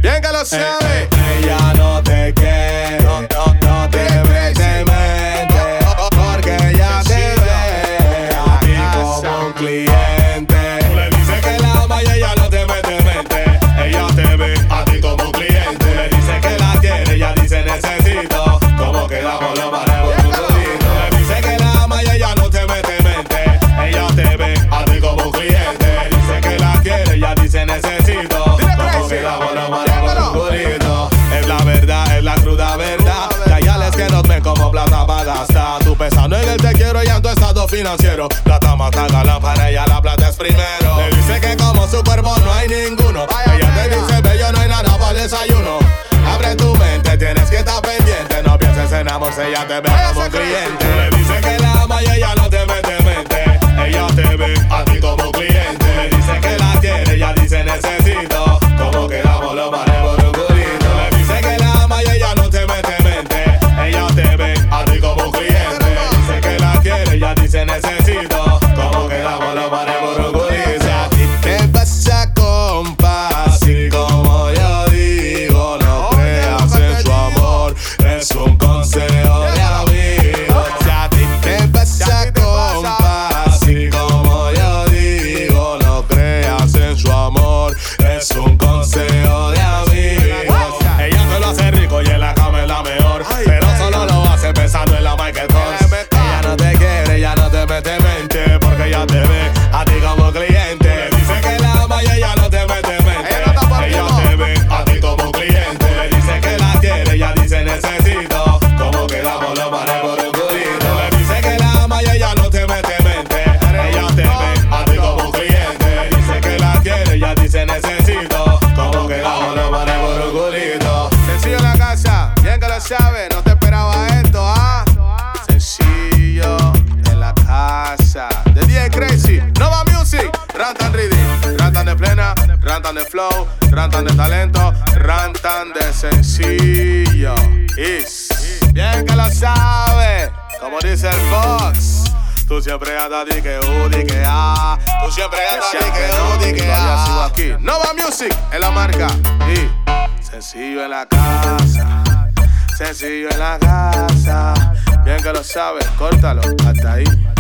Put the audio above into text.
bien que lo sabe. Ella no te quiere, no te ve de mente, porque ella te ve a ti como un cliente. Tú le dices que la ama y ella no te mete en mente. Ella te ve a ti como un cliente. Tú le dices que la quiere, ella dice necesito. ¿Cómo quedamos los manejos tu culito? Le dices que la ama y ella no te mete en mente. Ella te ve a ti como un cliente. Dice que la quiere, ella dice necesito. ¿Cómo quedamos los manejos tu culito? Es la verdad, es la cruda verdad. Que hay ales que nos ven como plata para gastar. Tú pensando en el te quiero y en tu estado financiero. Plata mata galán, para ella la plata es primero. Le dice que como su cuerpo no hay ninguno. Ella te dice bello, no hay nada para el desayuno. Abre tu mente, tienes que estar pendiente. No pienses en amor, si ella te ve como un cliente. Tú le dices que la ama y ella no te mete en mente. Ella te ve a ti como un cliente. Le dice que la quiere, ella dice necesito. ¿Cómo quedamos los manejos tu culito? Le dice que la ama y ella no te mete en mente. Ella te ve a ti como un cliente. Dice que la quiere, ella dice necesito. ¿Cómo quedamos los manejos tu culito? A ti te pasa, compa, así como yo digo. No creas en su amor, es un consejo de amigo. Si a ti te pasa, compa, así como yo digo. No creas en su amor, es un consejo de amigos. Ella te lo hace rico y en la cama es la mejor, pero solo lo hace pensando en la Michael Kors. Ella no te quiere, ella no te mete en mente, porque ella te ve a ti como cliente. Dice que la ama y ella no te mete en mente. Ella te ve a ti como cliente. Le dice que la quiere, ella dice necesito. ¿Cómo quedamos los manejos de un culito? Le dice que la ama y ella no te mete en mente. Ella te ve a ti como un cliente. Dice que la quiere, ella dice necesito. ¿Cómo quedamos los manejos de un culito? Sencillo en la casa, bien que lo sabes, no te esperaba esto, ¿ah? Sencillo en la casa. De DJ Crazy, Nova Music, Rantan Reading, Rantan de plena, Rantan de flow, Rantan de talento, Rantan de sencillo. Bien que lo sabes, como dice el Fox. Tú siempre andas di que di que tú siempre andas di que di que todavía sigo aquí. Nova Music en la marca y sencillo en la casa, sencillo en la casa. Bien que lo sabes, córtalo hasta ahí.